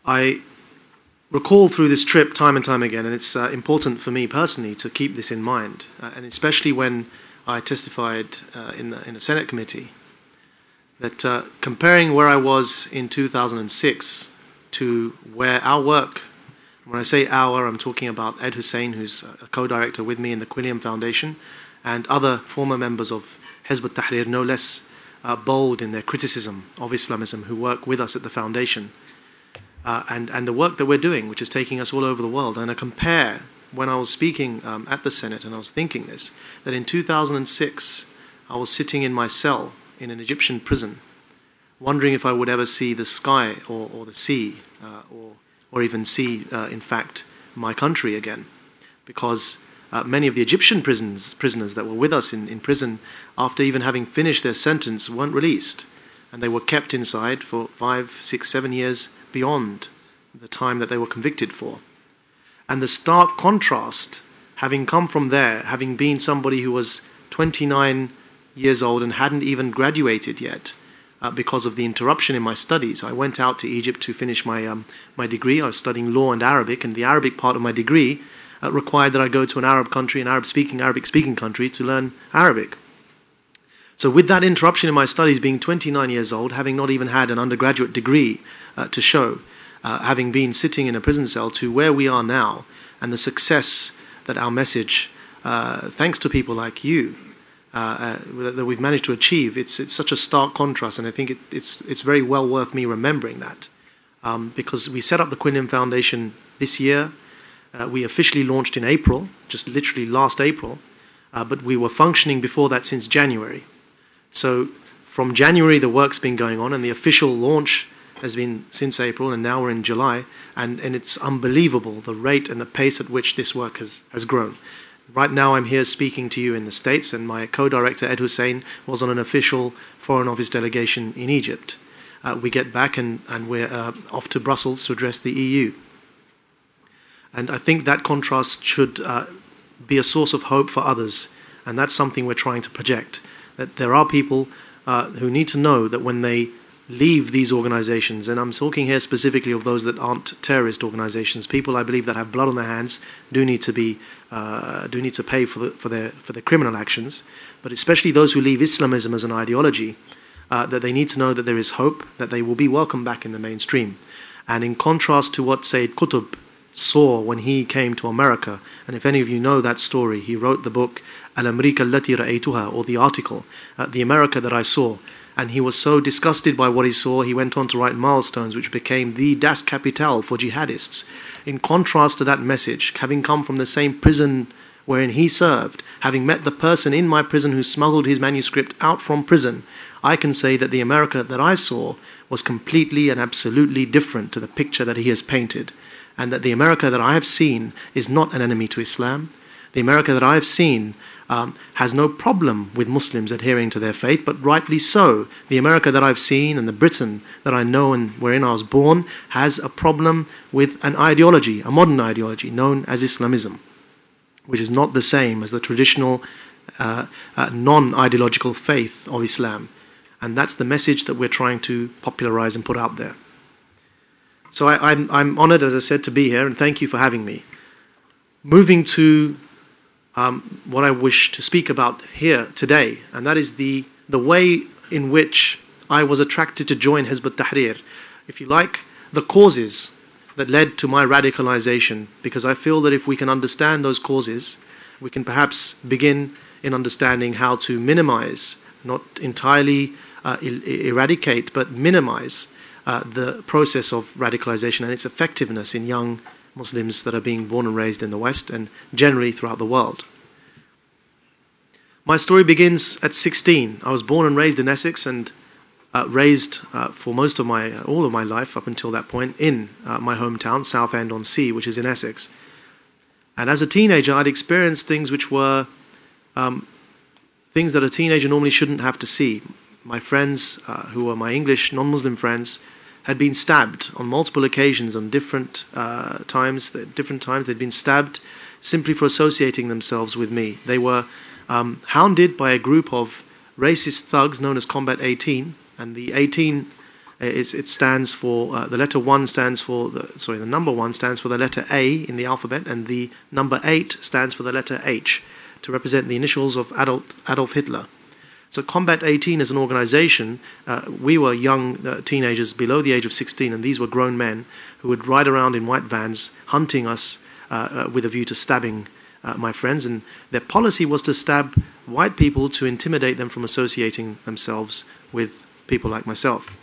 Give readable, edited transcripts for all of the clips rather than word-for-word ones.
I recall through this trip time and time again, and it's important for me personally to keep this in mind, and especially when I testified in a Senate committee, that comparing where I was in 2006 to where our work, when I say our, I'm talking about Ed Hussein, who's a co-director with me in the Quilliam Foundation, and other former members of Hizb ut-Tahrir, no less bold in their criticism of Islamism, who work with us at the foundation, and the work that we're doing, which is taking us all over the world. And I compare, when I was speaking at the Senate, and I was thinking this, that in 2006, I was sitting in my cell in an Egyptian prison, wondering if I would ever see the sky or the sea, or even see, in fact, my country again. Because many of the Egyptian prisoners that were with us in prison, after even having finished their sentence, weren't released. And they were kept inside for 5, 6, 7 years beyond the time that they were convicted for. And the stark contrast, having come from there, having been somebody who was 29 years old and hadn't even graduated yet, because of the interruption in my studies. I went out to Egypt to finish my degree. I was studying law and Arabic, and the Arabic part of my degree required that I go to an Arab country, an Arabic-speaking country, to learn Arabic. So with that interruption in my studies, being 29 years old, having not even had an undergraduate degree to show, having been sitting in a prison cell, to where we are now, and the success that our message, thanks to people like you, that we've managed to achieve, it's such a stark contrast, and I think it's very well worth me remembering that, because we set up the Quilliam Foundation this year. We officially launched in April, just literally last April, but we were functioning before that since January. So from January the work's been going on, and the official launch has been since April, and now we're in July, and it's unbelievable the rate and the pace at which this work has grown. Right now I'm here speaking to you in the States, and my co-director Ed Hussein was on an official Foreign Office delegation in Egypt. We get back and we're off to Brussels to address the EU. And I think that contrast should be a source of hope for others, and that's something we're trying to project, that there are people who need to know that when they leave these organizations, and I'm talking here specifically of those that aren't terrorist organizations, people I believe that have blood on their hands do need to pay for their criminal actions, but especially those who leave Islamism as an ideology, that they need to know that there is hope, that they will be welcomed back in the mainstream. And in contrast to what Sayyid Qutb saw when he came to America, and if any of you know that story, he wrote the book Al-Amrika Allati Ra'aytuha, or the article, The America That I Saw, and he was so disgusted by what he saw, he went on to write Milestones, which became the Das Kapital for jihadists. In contrast to that message, having come from the same prison wherein he served, having met the person in my prison who smuggled his manuscript out from prison, I can say that the America that I saw was completely and absolutely different to the picture that he has painted, and that the America that I have seen is not an enemy to Islam. The America that I have seen has no problem with Muslims adhering to their faith, but rightly so. The America that I've seen and the Britain that I know and wherein I was born has a problem with an ideology, a modern ideology known as Islamism, which is not the same as the traditional non-ideological faith of Islam. And that's the message that we're trying to popularize and put out there. So I'm honored, as I said, to be here, and thank you for having me. Moving to what I wish to speak about here today, and that is the way in which I was attracted to join Hizb ut-Tahrir. If you like, the causes that led to my radicalization, because I feel that if we can understand those causes, we can perhaps begin in understanding how to minimize, not entirely eradicate, but minimize the process of radicalization and its effectiveness in young Muslims that are being born and raised in the West and generally throughout the world. My story begins at 16. I was born and raised in Essex and raised for all of my life up until that point in my hometown, Southend-on-Sea, which is in Essex. And as a teenager, I'd experienced things which were things that a teenager normally shouldn't have to see. My friends, who were my English non-Muslim friends, had been stabbed on multiple occasions on different times. They'd been stabbed simply for associating themselves with me. They were hounded by a group of racist thugs known as Combat 18, and the 18 It stands for, the letter 1 stands for, the number 1 stands for the letter A in the alphabet, and the number 8 stands for the letter H, to represent the initials of Adolf Hitler. So Combat 18 as an organization, we were young teenagers below the age of 16, and these were grown men who would ride around in white vans, hunting us with a view to stabbing my friends. And their policy was to stab white people to intimidate them from associating themselves with people like myself.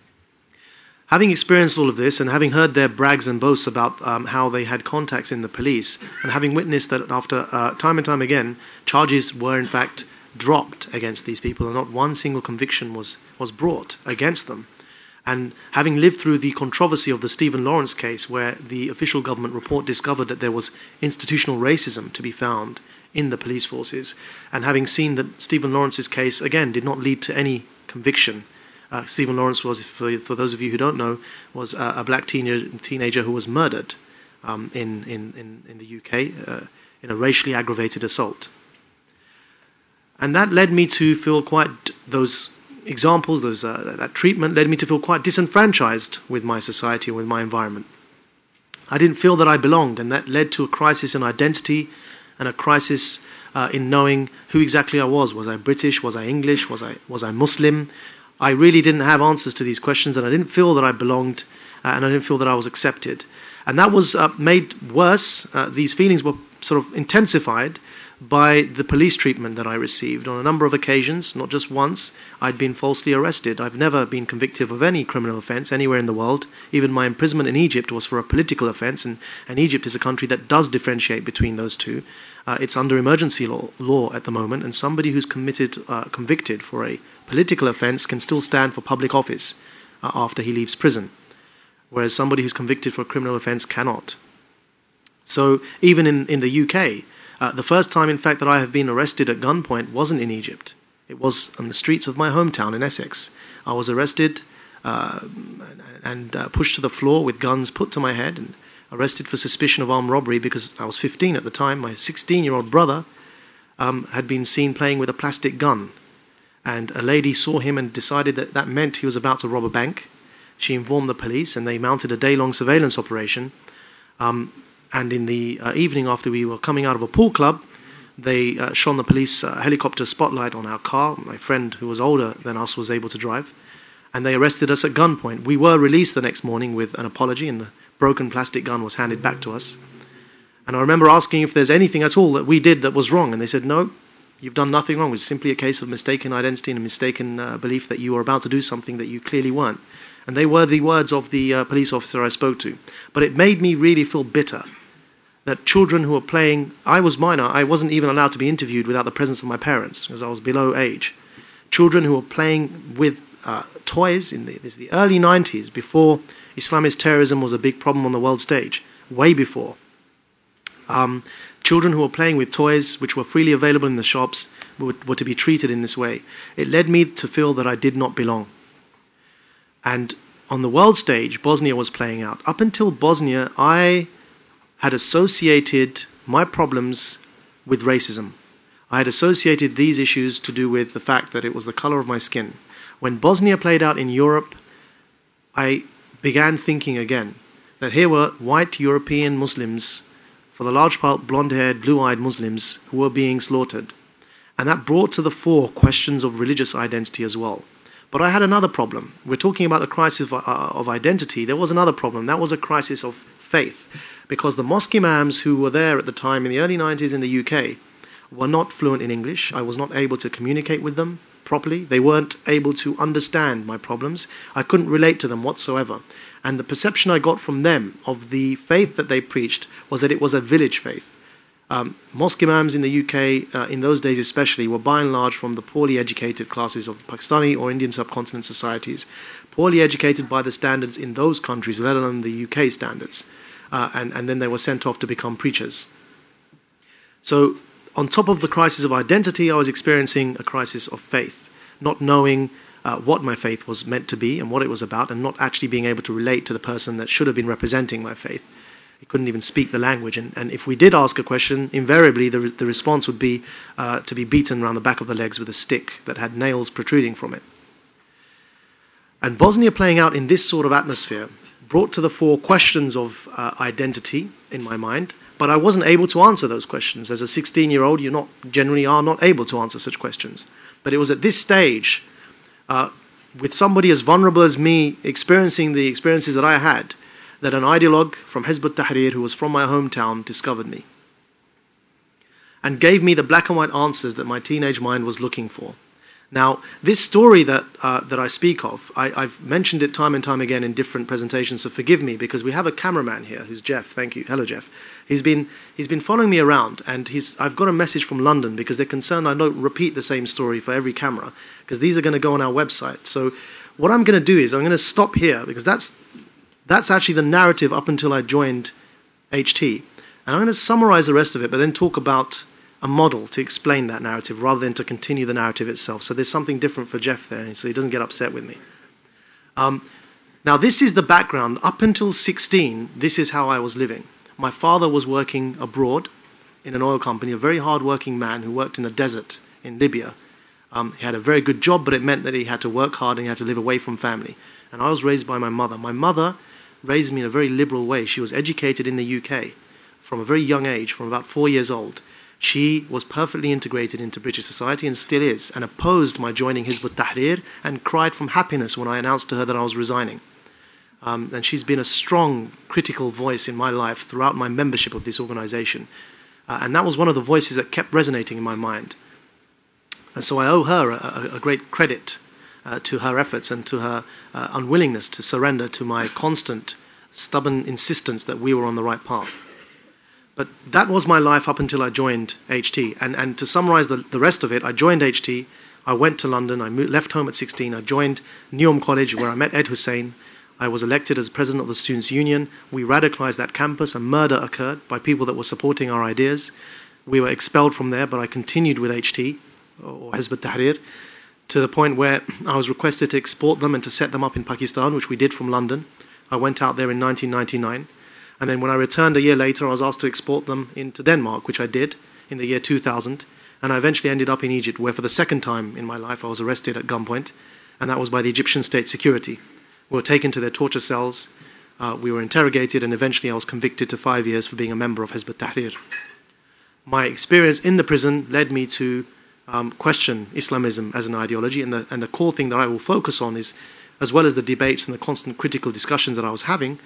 Having experienced all of this and having heard their brags and boasts about how they had contacts in the police, and having witnessed that after time and time again, charges were in fact dropped against these people and not one single conviction was brought against them, and having lived through the controversy of the Stephen Lawrence case, where the official government report discovered that there was institutional racism to be found in the police forces, and having seen that Stephen Lawrence's case, again, did not lead to any conviction. Stephen Lawrence was, for those of you who don't know, was a black teenager who was murdered in the UK in a racially aggravated assault. And that led me to feel those examples, that treatment led me to feel quite disenfranchised with my society and with my environment. I didn't feel that I belonged, and that led to a crisis in identity and a crisis in knowing who exactly I was. Was I British? Was I English? Was I Muslim? I really didn't have answers to these questions, and I didn't feel that I belonged, and I didn't feel that I was accepted. And that was made worse. These feelings were sort of intensified by the police treatment that I received. On a number of occasions, not just once, I'd been falsely arrested. I've never been convicted of any criminal offence anywhere in the world. Even my imprisonment in Egypt was for a political offence, and Egypt is a country that does differentiate between those two. It's under emergency law at the moment, and somebody who's convicted for a political offence can still stand for public office after he leaves prison, whereas somebody who's convicted for a criminal offence cannot. So even in the UK, the first time, in fact, that I have been arrested at gunpoint wasn't in Egypt. It was on the streets of my hometown in Essex. I was arrested and pushed to the floor with guns put to my head and arrested for suspicion of armed robbery because I was 15 at the time. My 16-year-old brother had been seen playing with a plastic gun, and a lady saw him and decided that that meant he was about to rob a bank. She informed the police, and they mounted a day-long surveillance operation. And in the evening, after we were coming out of a pool club, they shone the police helicopter spotlight on our car. My friend, who was older than us, was able to drive. And they arrested us at gunpoint. We were released the next morning with an apology, and the broken plastic gun was handed back to us. And I remember asking if there's anything at all that we did that was wrong. And they said, no, you've done nothing wrong. It was simply a case of mistaken identity and a mistaken belief that you were about to do something that you clearly weren't. And they were the words of the police officer I spoke to. But it made me really feel bitter that children who were playing, I was minor, I wasn't even allowed to be interviewed without the presence of my parents because I was below age. Children who were playing with toys in the early 90s, before Islamist terrorism was a big problem on the world stage, way before. Children who were playing with toys which were freely available in the shops were to be treated in this way. It led me to feel that I did not belong. And on the world stage, Bosnia was playing out. Up until Bosnia, I had associated my problems with racism. I had associated these issues to do with the fact that it was the color of my skin. When Bosnia played out in Europe, I began thinking again that here were white European Muslims, for the large part blonde-haired, blue-eyed Muslims, who were being slaughtered. And that brought to the fore questions of religious identity as well. But I had another problem. We're talking about the crisis of identity. There was another problem. That was a crisis of faith. Because the mosque imams who were there at the time in the early 90s in the UK were not fluent in English. I was not able to communicate with them properly. They weren't able to understand my problems. I couldn't relate to them whatsoever. And the perception I got from them of the faith that they preached was that it was a village faith. Mosque imams in the UK, in those days especially, were by and large from the poorly educated classes of Pakistani or Indian subcontinent societies, poorly educated by the standards in those countries, let alone the UK standards. And then they were sent off to become preachers. So on top of the crisis of identity, I was experiencing a crisis of faith, not knowing what my faith was meant to be and what it was about, and not actually being able to relate to the person that should have been representing my faith. He couldn't even speak the language. And if we did ask a question, invariably the response would be to be beaten around the back of the legs with a stick that had nails protruding from it. And Bosnia playing out in this sort of atmosphere brought to the fore questions of identity in my mind, but I wasn't able to answer those questions. As a 16-year-old, you generally are not able to answer such questions. But it was at this stage, with somebody as vulnerable as me experiencing the experiences that I had, that an ideologue from Hizb ut-Tahrir, who was from my hometown, discovered me and gave me the black and white answers that my teenage mind was looking for. Now, this story that I speak of, I've mentioned it time and time again in different presentations, so forgive me, because we have a cameraman here who's Jeff. Thank you. Hello, Jeff. He's been following me around, and I've got a message from London because they're concerned I don't repeat the same story for every camera, because these are going to go on our website. So what I'm going to do is I'm going to stop here, because that's actually the narrative up until I joined HT. And I'm going to summarize the rest of it, but then talk about a model to explain that narrative rather than to continue the narrative itself. So there's something different for Jeff there, so he doesn't get upset with me. Now, this is the background. Up until 16, this is how I was living. My father was working abroad in an oil company, a very hard-working man who worked in the desert in Libya. He had a very good job, but it meant that he had to work hard and he had to live away from family. And I was raised by my mother. My mother raised me in a very liberal way. She was educated in the UK from a very young age, from about 4 years old. She was perfectly integrated into British society and still is, and opposed my joining Hizb ut-Tahrir and cried from happiness when I announced to her that I was resigning. And she's been a strong, critical voice in my life throughout my membership of this organization. And that was one of the voices that kept resonating in my mind. And so I owe her a great credit to her efforts and to her unwillingness to surrender to my constant, stubborn insistence that we were on the right path. But that was my life up until I joined HT. And to summarize the rest of it, I joined HT, I went to London, I left home at 16, I joined Neom College where I met Ed Hussein. I was elected as president of the Students' Union. We radicalized that campus. A murder occurred by people that were supporting our ideas. We were expelled from there, but I continued with HT, or Hizb ut-Tahrir, to the point where I was requested to export them and to set them up in Pakistan, which we did from London. I went out there in 1999. And then when I returned a year later, I was asked to export them into Denmark, which I did in the year 2000. And I eventually ended up in Egypt, where for the second time in my life I was arrested at gunpoint, and that was by the Egyptian state security. We were taken to their torture cells, we were interrogated, and eventually I was convicted to 5 years for being a member of Hizb ut-Tahrir. My experience in the prison led me to question Islamism as an ideology, and the core thing that I will focus on is, as well as the debates and the constant critical discussions that I was having,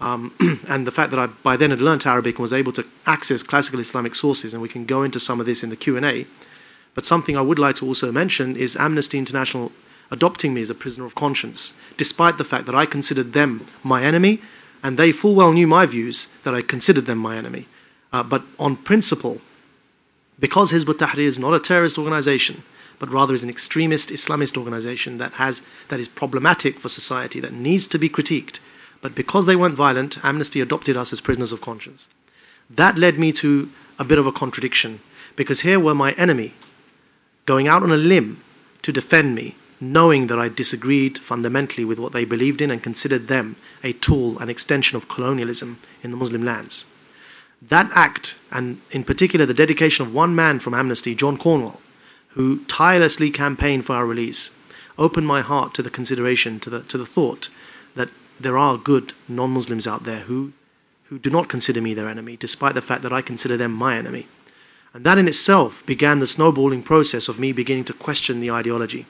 and the fact that I by then had learnt Arabic and was able to access classical Islamic sources, and we can go into some of this in the Q&A. But something I would like to also mention is Amnesty International adopting me as a prisoner of conscience, despite the fact that I considered them my enemy, and they full well knew my views that I considered them my enemy. But on principle, because Hizb ut-Tahrir is not a terrorist organization, but rather is an extremist Islamist organization that is problematic for society, that needs to be critiqued, but because they weren't violent, Amnesty adopted us as prisoners of conscience. That led me to a bit of a contradiction, because here were my enemy going out on a limb to defend me, knowing that I disagreed fundamentally with what they believed in and considered them a tool, an extension of colonialism in the Muslim lands. That act, and in particular the dedication of one man from Amnesty, John Cornwell, who tirelessly campaigned for our release, opened my heart to the consideration, to the thought that there are good non-Muslims out there who do not consider me their enemy, despite the fact that I consider them my enemy. And that in itself began the snowballing process of me beginning to question the ideology.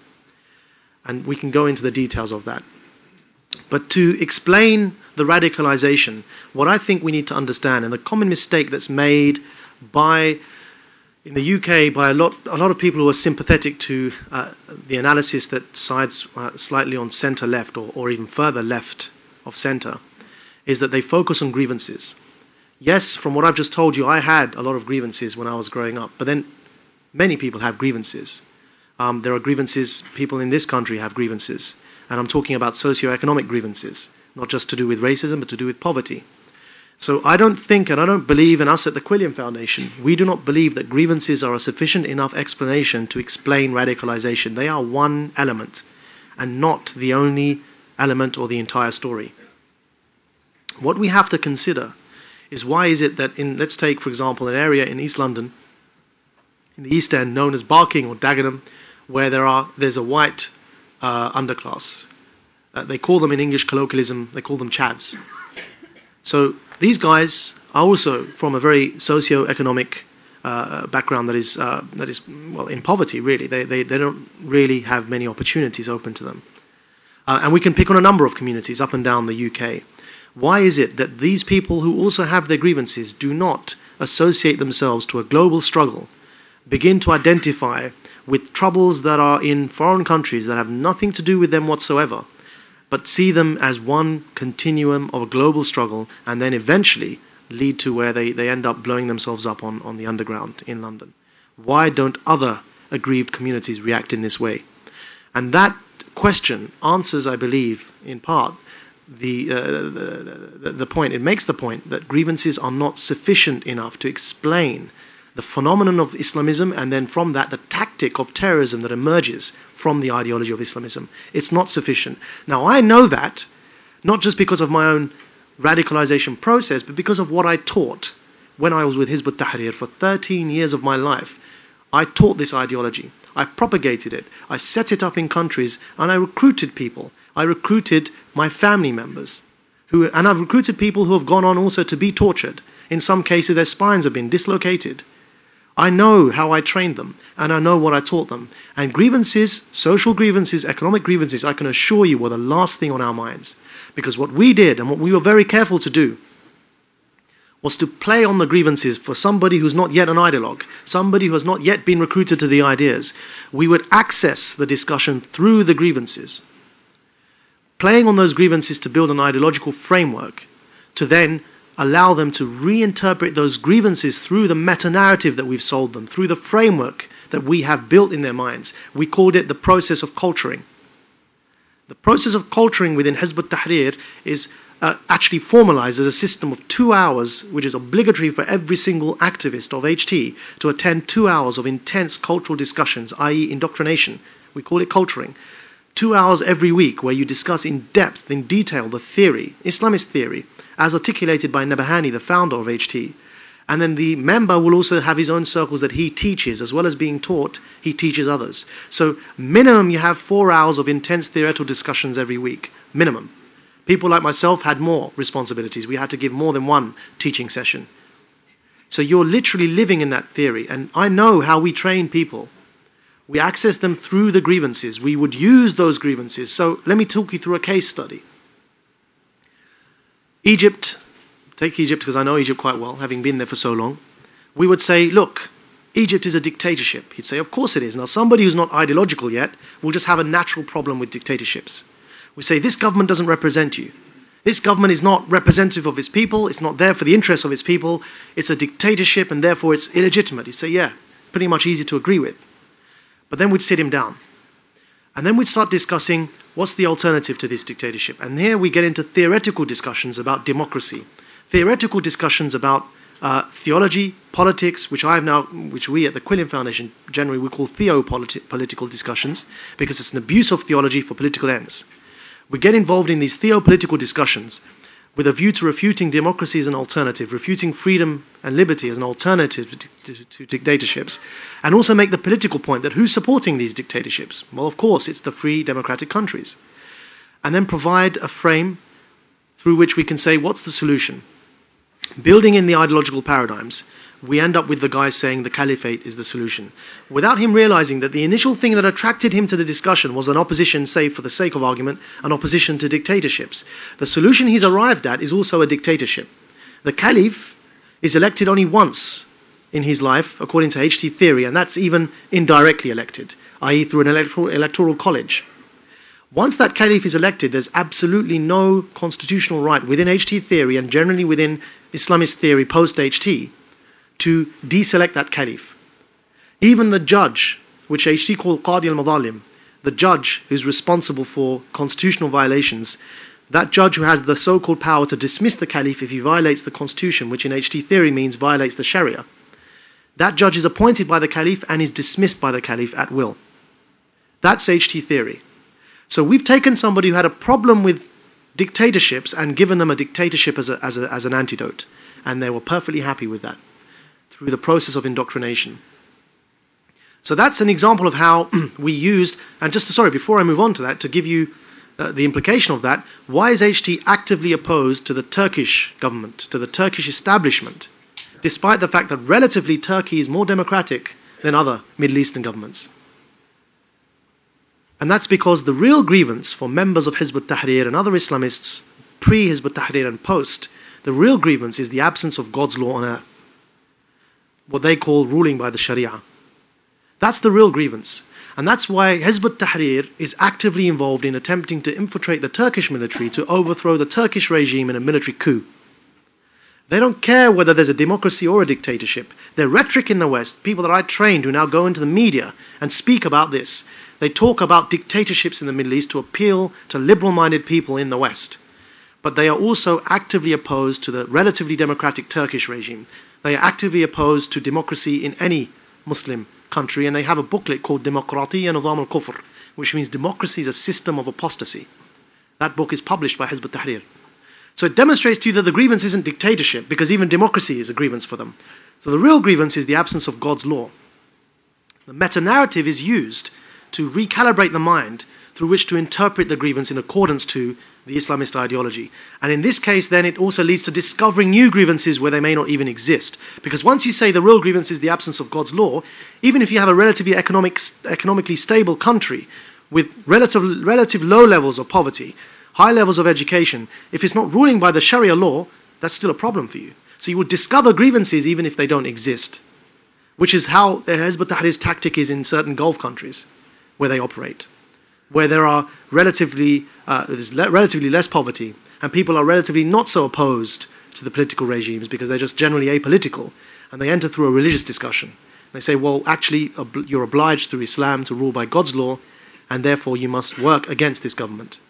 And we can go into the details of that. But to explain the radicalization, what I think we need to understand, and the common mistake that's made in the UK by a lot of people who are sympathetic to the analysis that sides slightly on centre-left or even further left of centre, is that they focus on grievances. Yes, from what I've just told you, I had a lot of grievances when I was growing up, but then many people have grievances. There are grievances, people in this country have grievances, and I'm talking about socio-economic grievances, not just to do with racism, but to do with poverty. So I don't think, and I don't believe, in us at the Quilliam Foundation, we do not believe that grievances are a sufficient enough explanation to explain radicalization. They are one element, and not the only element or the entire story. What we have to consider is why is it that let's take, for example, an area in East London, in the East End, known as Barking or Dagenham, where there's a white underclass, They call them in English colloquialism, they call them chavs. So these guys are also from a very socio-economic background that is well, in poverty, really. They don't really have many opportunities open to them. And we can pick on a number of communities up and down the UK. Why is it that these people who also have their grievances do not associate themselves to a global struggle, begin to identify with troubles that are in foreign countries that have nothing to do with them whatsoever, but see them as one continuum of a global struggle, and then eventually lead to where they end up blowing themselves up on the underground in London? Why don't other aggrieved communities react in this way? And that question answers, I believe, in part, the point. It makes the point that grievances are not sufficient enough to explain the phenomenon of Islamism, and then from that, the tactic of terrorism that emerges from the ideology of Islamism. It's not sufficient. Now, I know that, not just because of my own radicalization process, but because of what I taught when I was with Hizb ut-Tahrir for 13 years of my life. I taught this ideology. I propagated it. I set it up in countries, and I recruited people. I recruited my family members, and I've recruited people who have gone on also to be tortured. In some cases, their spines have been dislocated. I know how I trained them, and I know what I taught them. And grievances, social grievances, economic grievances, I can assure you were the last thing on our minds. Because what we did, and what we were very careful to do, was to play on the grievances for somebody who's not yet an ideologue, somebody who has not yet been recruited to the ideas. We would access the discussion through the grievances, playing on those grievances to build an ideological framework, to then allow them to reinterpret those grievances through the meta-narrative that we've sold them, through the framework that we have built in their minds. We called it the process of culturing. The process of culturing within Hizb ut-Tahrir is actually formalized as a system of 2 hours, which is obligatory for every single activist of HT to attend 2 hours of intense cultural discussions, i.e. indoctrination. We call it culturing. 2 hours every week where you discuss in depth, in detail, the theory, Islamist theory, as articulated by Nabahani, the founder of HT. And then the member will also have his own circles that he teaches, as well as being taught, he teaches others. So minimum you have 4 hours of intense theoretical discussions every week, minimum. People like myself had more responsibilities. We had to give more than one teaching session. So you're literally living in that theory. And I know how we train people. We access them through the grievances. We would use those grievances. So let me talk you through a case study. Egypt, take Egypt because I know Egypt quite well, having been there for so long. We would say, look, Egypt is a dictatorship. He'd say, of course it is. Now, somebody who's not ideological yet will just have a natural problem with dictatorships. We say, this government doesn't represent you. This government is not representative of its people. It's not there for the interests of its people. It's a dictatorship, and therefore it's illegitimate. He'd say, yeah, pretty much easy to agree with. But then we'd sit him down. And then we'd start discussing what's the alternative to this dictatorship. And here we get into theoretical discussions about democracy, theoretical discussions about theology, politics, which we at the Quilliam Foundation generally we call theopolitical discussions, because it's an abuse of theology for political ends. We get involved in these theopolitical discussions with a view to refuting democracy as an alternative, refuting freedom and liberty as an alternative to dictatorships, and also make the political point that who's supporting these dictatorships? Well, of course, it's the free democratic countries. And then provide a frame through which we can say, what's the solution? Building in the ideological paradigms, we end up with the guy saying the caliphate is the solution, without him realizing that the initial thing that attracted him to the discussion was an opposition, say for the sake of argument, an opposition to dictatorships. The solution he's arrived at is also a dictatorship. The caliph is elected only once in his life, according to HT theory, and that's even indirectly elected, i.e. through an electoral college. Once that caliph is elected, there's absolutely no constitutional right within HT theory and generally within Islamist theory post-HT to deselect that caliph. Even the judge, which HT called Qadi al-Madhalim, the judge who's responsible for constitutional violations, that judge who has the so-called power to dismiss the caliph if he violates the constitution, which in HT theory means violates the Sharia, that judge is appointed by the caliph and is dismissed by the caliph at will. That's HT theory. So we've taken somebody who had a problem with dictatorships and given them a dictatorship as an antidote. And they were perfectly happy with that through the process of indoctrination. So that's an example of how we used, and before I move on to that, to give you the implication of that, why is HT actively opposed to the Turkish government, to the Turkish establishment, despite the fact that relatively Turkey is more democratic than other Middle Eastern governments? And that's because the real grievance for members of Hizb ut-Tahrir and other Islamists, pre-Hizb ut-Tahrir and post, the real grievance is the absence of God's law on earth, what they call ruling by the Sharia. That's the real grievance. And that's why Hizb ut-Tahrir is actively involved in attempting to infiltrate the Turkish military to overthrow the Turkish regime in a military coup. They don't care whether there's a democracy or a dictatorship. Their rhetoric in the West, people that I trained who now go into the media and speak about this, they talk about dictatorships in the Middle East to appeal to liberal-minded people in the West. But they are also actively opposed to the relatively democratic Turkish regime. They are actively opposed to democracy in any Muslim country, and they have a booklet called Demokratiya Nizam al-Kufr, which means democracy is a system of apostasy. That book is published by Hizb ut-Tahrir. So it demonstrates to you that the grievance isn't dictatorship, because even democracy is a grievance for them. So the real grievance is the absence of God's law. The meta-narrative is used to recalibrate the mind through which to interpret the grievance in accordance to the Islamist ideology. And in this case, then, it also leads to discovering new grievances where they may not even exist. Because once you say the real grievance is the absence of God's law, even if you have a relatively economically stable country with relative low levels of poverty, high levels of education, if it's not ruling by the Sharia law, that's still a problem for you. So you will discover grievances even if they don't exist, which is how Hizb ut-Tahrir's tactic is in certain Gulf countries where they operate, where there are there's relatively less poverty, and people are relatively not so opposed to the political regimes because they're just generally apolitical, and they enter through a religious discussion. They say, well, actually, you're obliged through Islam to rule by God's law, and therefore you must work against this government.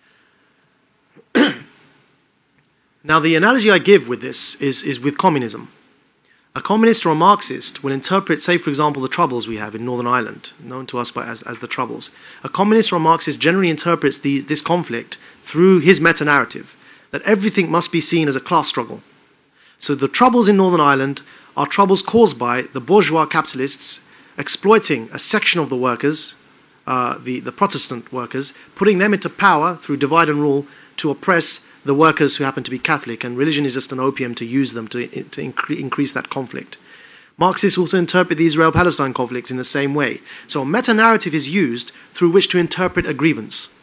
Now, the analogy I give with this is with communism. A communist or a Marxist will interpret, say, for example, the Troubles we have in Northern Ireland, known to us as the Troubles. A communist or a Marxist generally interprets this conflict through his meta-narrative, that everything must be seen as a class struggle. So the Troubles in Northern Ireland are troubles caused by the bourgeois capitalists exploiting a section of the workers, the Protestant workers, putting them into power through divide and rule to oppress the workers who happen to be Catholic, and religion is just an opium to use them to increase that conflict. Marxists also interpret the Israel-Palestine conflict in the same way. So a meta-narrative is used through which to interpret a grievance.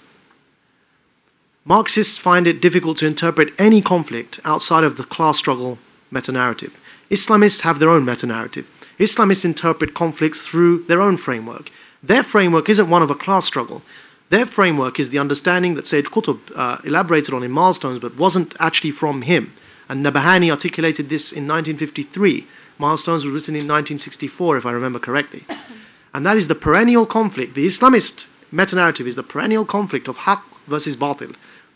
Marxists find it difficult to interpret any conflict outside of the class struggle meta-narrative. Islamists have their own meta-narrative. Islamists interpret conflicts through their own framework. Their framework isn't one of a class struggle. Their framework is the understanding that Sayyid Qutb elaborated on in Milestones, but wasn't actually from him. And Nabahani articulated this in 1953. Milestones were written in 1964, if I remember correctly. And that is the perennial conflict. The Islamist meta-narrative is the perennial conflict of haqq versus batil.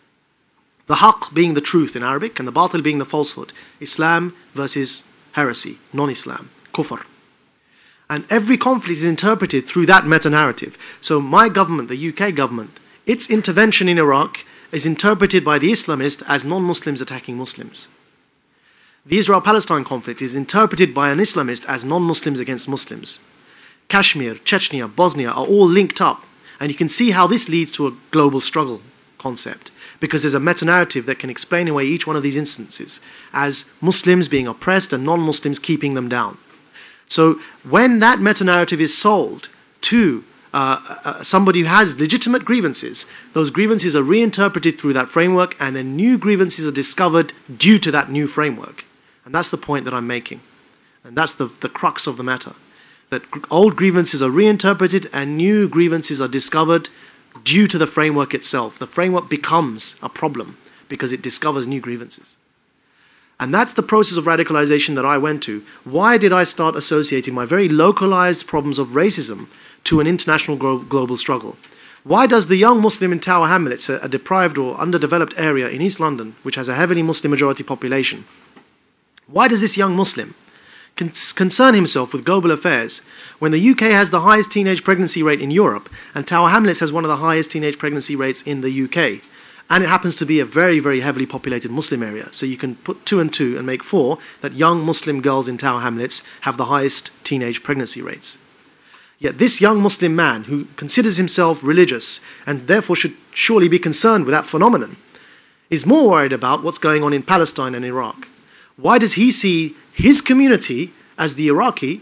The haqq being the truth in Arabic, and the batil being the falsehood. Islam versus heresy, non-Islam, kufr. And every conflict is interpreted through that meta-narrative. So my government, the UK government, its intervention in Iraq is interpreted by the Islamists as non-Muslims attacking Muslims. The Israel-Palestine conflict is interpreted by an Islamist as non-Muslims against Muslims. Kashmir, Chechnya, Bosnia are all linked up. And you can see how this leads to a global struggle concept, because there's a meta-narrative that can explain away each one of these instances as Muslims being oppressed and non-Muslims keeping them down. So when that meta-narrative is sold to somebody who has legitimate grievances, those grievances are reinterpreted through that framework, and then new grievances are discovered due to that new framework. And that's the point that I'm making. And that's the crux of the matter. That old grievances are reinterpreted and new grievances are discovered due to the framework itself. The framework becomes a problem because it discovers new grievances. And that's the process of radicalization that I went to. Why did I start associating my very localized problems of racism to an international global struggle? Why does the young Muslim in Tower Hamlets, a deprived or underdeveloped area in East London, which has a heavily Muslim majority population, why does this young Muslim concern himself with global affairs when the UK has the highest teenage pregnancy rate in Europe and Tower Hamlets has one of the highest teenage pregnancy rates in the UK? And it happens to be a very, very heavily populated Muslim area. So you can put 2 and 2 and make 4 that young Muslim girls in Tower Hamlets have the highest teenage pregnancy rates. Yet this young Muslim man, who considers himself religious and therefore should surely be concerned with that phenomenon, is more worried about what's going on in Palestine and Iraq. Why does he see his community as the Iraqi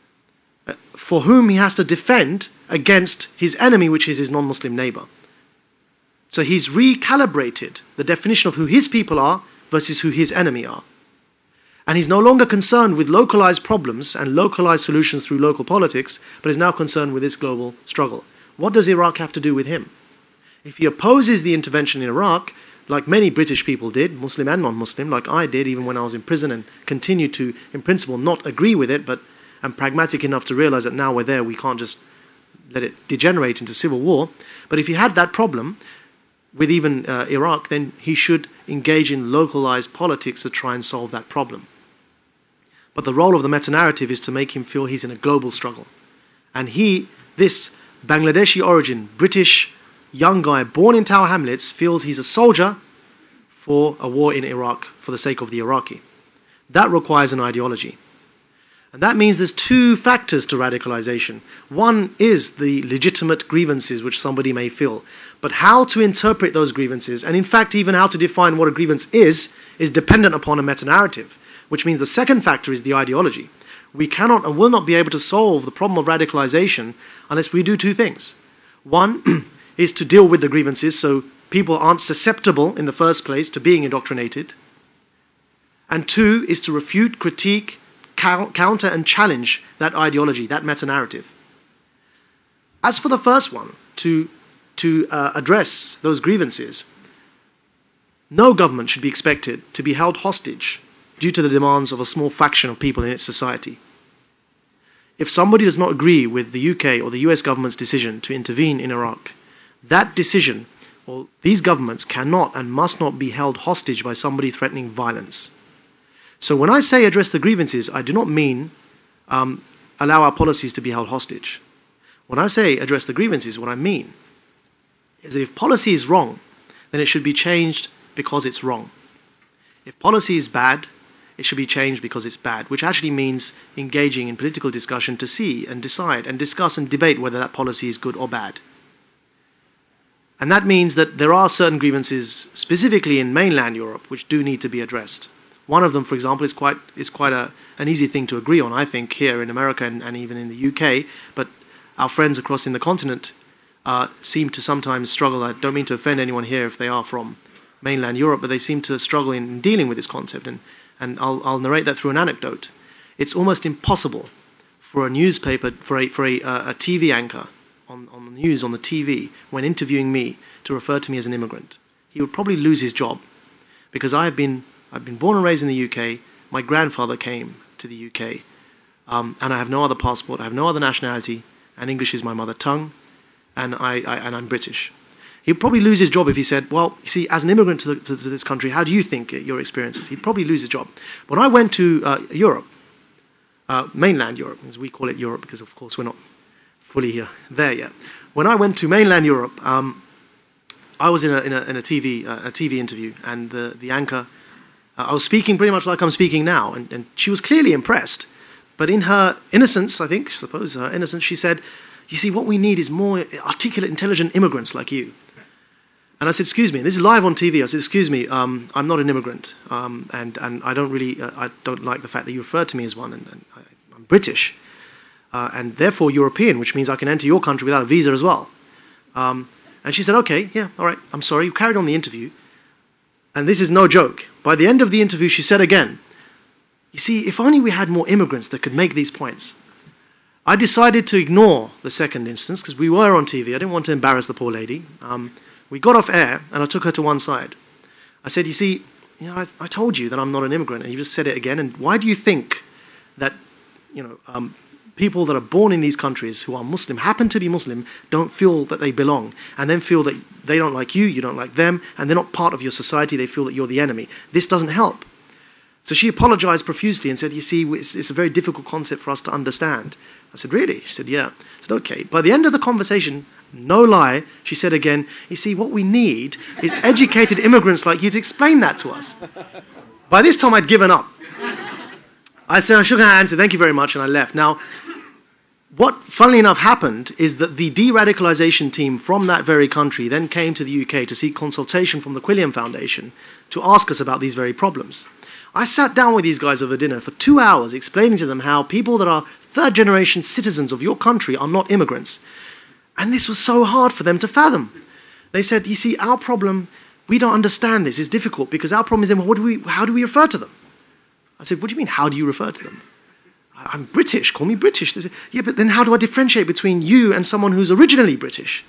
for whom he has to defend against his enemy, which is his non-Muslim neighbor? So he's recalibrated the definition of who his people are versus who his enemy are. And he's no longer concerned with localized problems and localized solutions through local politics, but is now concerned with this global struggle. What does Iraq have to do with him? If he opposes the intervention in Iraq, like many British people did, Muslim and non-Muslim, like I did even when I was in prison, and continue to, in principle, not agree with it, but I'm pragmatic enough to realize that now we're there, we can't just let it degenerate into civil war. But if he had that problem with even Iraq, then he should engage in localized politics to try and solve that problem. But the role of the meta-narrative is to make him feel he's in a global struggle. And this Bangladeshi origin, British young guy born in Tower Hamlets, feels he's a soldier for a war in Iraq for the sake of the Iraqi. That requires an ideology. And that means there's two factors to radicalization. One is the legitimate grievances which somebody may feel. But how to interpret those grievances, and in fact even how to define what a grievance is dependent upon a meta-narrative. Which means the second factor is the ideology. We cannot and will not be able to solve the problem of radicalization unless we do two things. One is to deal with the grievances so people aren't susceptible in the first place to being indoctrinated. And two is to refute, critique, counter and challenge that ideology, that meta-narrative. As for the first one, to address those grievances, no government should be expected to be held hostage due to the demands of a small fraction of people in its society. If somebody does not agree with the UK or the US government's decision to intervene in Iraq, that decision, or these governments, cannot and must not be held hostage by somebody threatening violence. So when I say address the grievances, I do not mean allow our policies to be held hostage. When I say address the grievances, what I mean is that if policy is wrong, then it should be changed because it's wrong. If policy is bad, it should be changed because it's bad, which actually means engaging in political discussion to see and decide and discuss and debate whether that policy is good or bad. And that means that there are certain grievances, specifically in mainland Europe, which do need to be addressed. One of them, for example, is quite an easy thing to agree on, I think, here in America and even in the UK, but our friends across in the continent seem to sometimes struggle. I don't mean to offend anyone here if they are from mainland Europe, but they seem to struggle in dealing with this concept. And I'll narrate that through an anecdote. It's almost impossible for a newspaper, for a TV anchor on the news, on the TV, when interviewing me, to refer to me as an immigrant. He would probably lose his job, because I've been born and raised in the UK. My grandfather came to the UK, and I have no other passport. I have no other nationality, and English is my mother tongue, and I'm British. He'd probably lose his job if he said, well, you see, as an immigrant to this country, how do you think your experiences? He'd probably lose his job. When I went to Europe, mainland Europe, as we call it Europe, because of course we're not fully there yet. When I went to mainland Europe, I was in a TV interview, and the anchor, I was speaking pretty much like I'm speaking now, and she was clearly impressed. But in her innocence, her innocence, she said, you see, what we need is more articulate, intelligent immigrants like you. And I said, excuse me, this is live on TV. I said, excuse me, I'm not an immigrant, and I don't really, I don't like the fact that you refer to me as one, and I'm British, and therefore European, which means I can enter your country without a visa as well. And she said, okay, yeah, all right, I'm sorry. You carried on the interview, and this is no joke. By the end of the interview, she said again, you see, if only we had more immigrants that could make these points. I decided to ignore the second instance, because we were on TV. I didn't want to embarrass the poor lady. We got off air, and I took her to one side. I said, you see, I told you that I'm not an immigrant, and you just said it again. And why do you think that, people that are born in these countries who are Muslim, happen to be Muslim, don't feel that they belong, and then feel that they don't like you, you don't like them, and they're not part of your society, they feel that you're the enemy? This doesn't help. So she apologized profusely and said, you see, it's a very difficult concept for us to understand. I said, really? She said, yeah. I said, okay. By the end of the conversation, no lie, she said again, you see, what we need is educated immigrants like you to explain that to us. By this time, I'd given up. I shook her hand, said, thank you very much, and I left. Now, What, funnily enough, happened is that the de-radicalization team from that very country then came to the UK to seek consultation from the Quilliam Foundation to ask us about these very problems. I sat down with these guys over dinner for 2 hours explaining to them how people that are third-generation citizens of your country are not immigrants. And this was so hard for them to fathom. They said, you see, our problem, we don't understand this. It's difficult because our problem is then, how do we refer to them? I said, what do you mean, how do you refer to them? I'm British, call me British. They said, yeah, but then how do I differentiate between you and someone who's originally British?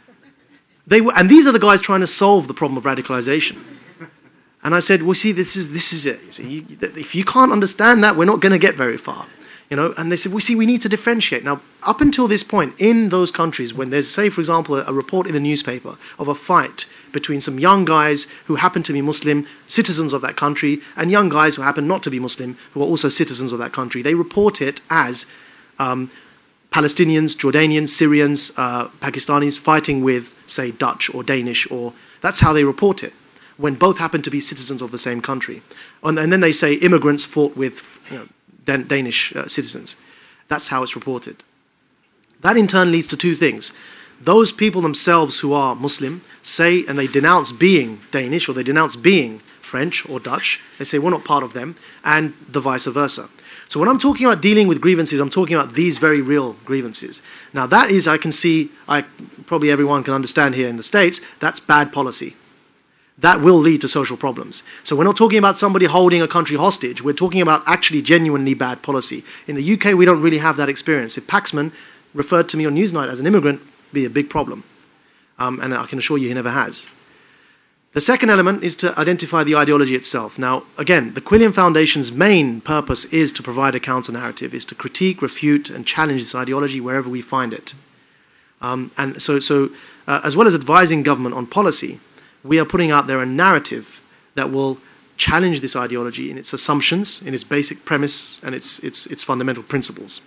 And these are the guys trying to solve the problem of radicalization. And I said, well, see, this is it. See, if you can't understand that, we're not going to get very far. And they said, well, see, we need to differentiate. Now, up until this point, in those countries, when there's, say, for example, a report in the newspaper of a fight between some young guys who happen to be Muslim, citizens of that country, and young guys who happen not to be Muslim, who are also citizens of that country, they report it as Palestinians, Jordanians, Syrians, Pakistanis fighting with, say, Dutch or Danish, or that's how they report it, when both happen to be citizens of the same country. And then they say immigrants fought with Danish citizens. That's how it's reported. That in turn leads to two things. Those people themselves who are Muslim say, and they denounce being Danish, or they denounce being French or Dutch. They say we're not part of them, and the vice versa. So when I'm talking about dealing with grievances, I'm talking about these very real grievances. Now that is, I can see, probably everyone can understand here in the States, that's bad policy. That will lead to social problems. So we're not talking about somebody holding a country hostage. We're talking about actually genuinely bad policy. In the UK, we don't really have that experience. If Paxman referred to me on Newsnight as an immigrant, it'd be a big problem. And I can assure you he never has. The second element is to identify the ideology itself. Now, again, the Quilliam Foundation's main purpose is to provide a counter-narrative, is to critique, refute, and challenge this ideology wherever we find it. And so as well as advising government on policy, we are putting out there a narrative that will challenge this ideology in its assumptions, in its basic premise, and its fundamental principles.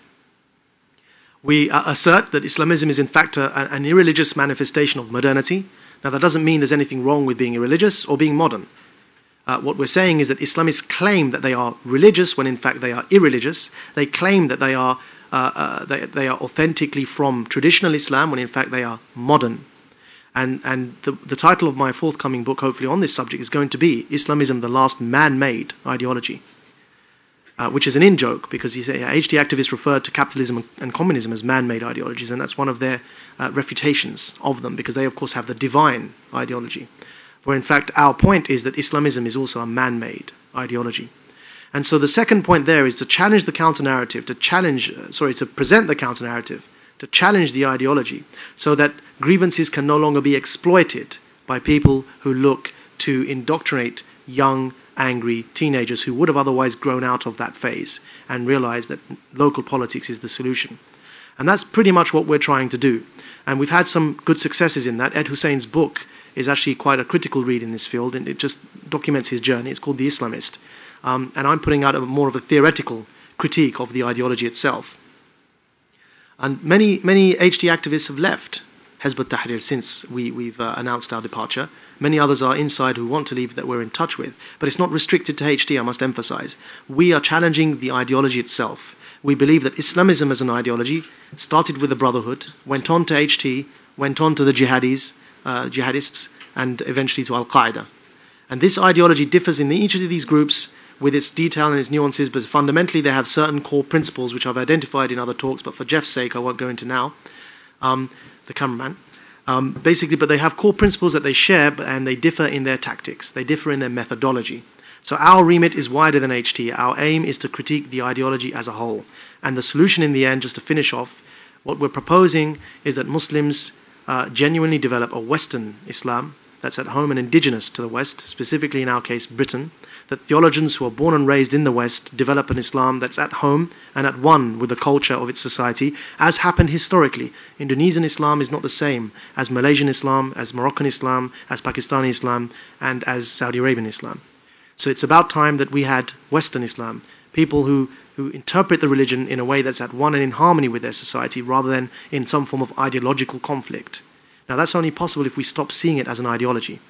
We assert that Islamism is in fact an irreligious manifestation of modernity. Now that doesn't mean there's anything wrong with being irreligious or being modern. What we're saying is that Islamists claim that they are religious when in fact they are irreligious. They claim that they are authentically from traditional Islam when in fact they are modern. And the title of my forthcoming book, hopefully on this subject, is going to be Islamism, the Last Man-Made Ideology, which is an in-joke because HT activists refer to capitalism and communism as man-made ideologies, and that's one of their refutations of them because they, of course, have the divine ideology, where in fact our point is that Islamism is also a man-made ideology. And so the second point there is to challenge the counter-narrative, to present the counter-narrative, to challenge the ideology so that grievances can no longer be exploited by people who look to indoctrinate young, angry teenagers who would have otherwise grown out of that phase and realize that local politics is the solution. And that's pretty much what we're trying to do. And we've had some good successes in that. Ed Hussein's book is actually quite a critical read in this field, and it just documents his journey. It's called The Islamist. And I'm putting out more of a theoretical critique of the ideology itself. And many HT activists have left Hizb ut-Tahrir since we've announced our departure. Many others are inside who want to leave that we're in touch with. But it's not restricted to HT, I must emphasize. We are challenging the ideology itself. We believe that Islamism as an ideology started with the Brotherhood, went on to HT, went on to the jihadists, and eventually to Al-Qaeda. And this ideology differs in each of these groups with its detail and its nuances, but fundamentally they have certain core principles which I've identified in other talks, but for Jeff's sake I won't go into now, the cameraman. Basically, but they have core principles that they share, and they differ in their tactics. They differ in their methodology. So our remit is wider than HT. Our aim is to critique the ideology as a whole. And the solution in the end, just to finish off, what we're proposing is that Muslims genuinely develop a Western Islam that's at home and indigenous to the West, specifically in our case Britain, that theologians who are born and raised in the West develop an Islam that's at home and at one with the culture of its society, as happened historically. Indonesian Islam is not the same as Malaysian Islam, as Moroccan Islam, as Pakistani Islam, and as Saudi Arabian Islam. So it's about time that we had Western Islam, people who interpret the religion in a way that's at one and in harmony with their society, rather than in some form of ideological conflict. Now that's only possible if we stop seeing it as an ideology.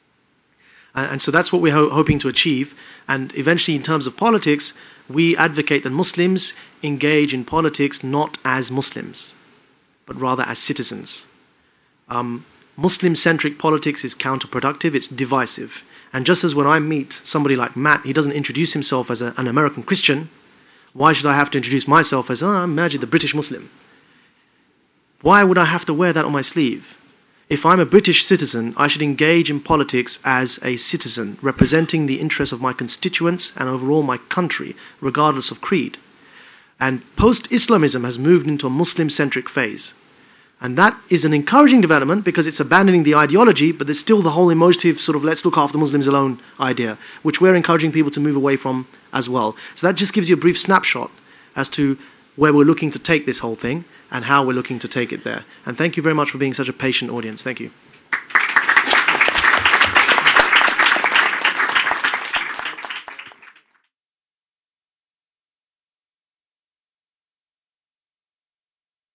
And so that's what we're hoping to achieve. And eventually, in terms of politics, we advocate that Muslims engage in politics not as Muslims, but rather as citizens. Muslim-centric politics is counterproductive, it's divisive. And just as when I meet somebody like Matt, he doesn't introduce himself as an American Christian, why should I have to introduce myself as, I'm Majid, the British Muslim? Why would I have to wear that on my sleeve? If I'm a British citizen, I should engage in politics as a citizen, representing the interests of my constituents and overall my country, regardless of creed. And post-Islamism has moved into a Muslim-centric phase. And that is an encouraging development because it's abandoning the ideology, but there's still the whole emotive sort of let's look after Muslims alone idea, which we're encouraging people to move away from as well. So that just gives you a brief snapshot as to where we're looking to take this whole thing and how we're looking to take it there. And thank you very much for being such a patient audience. Thank you.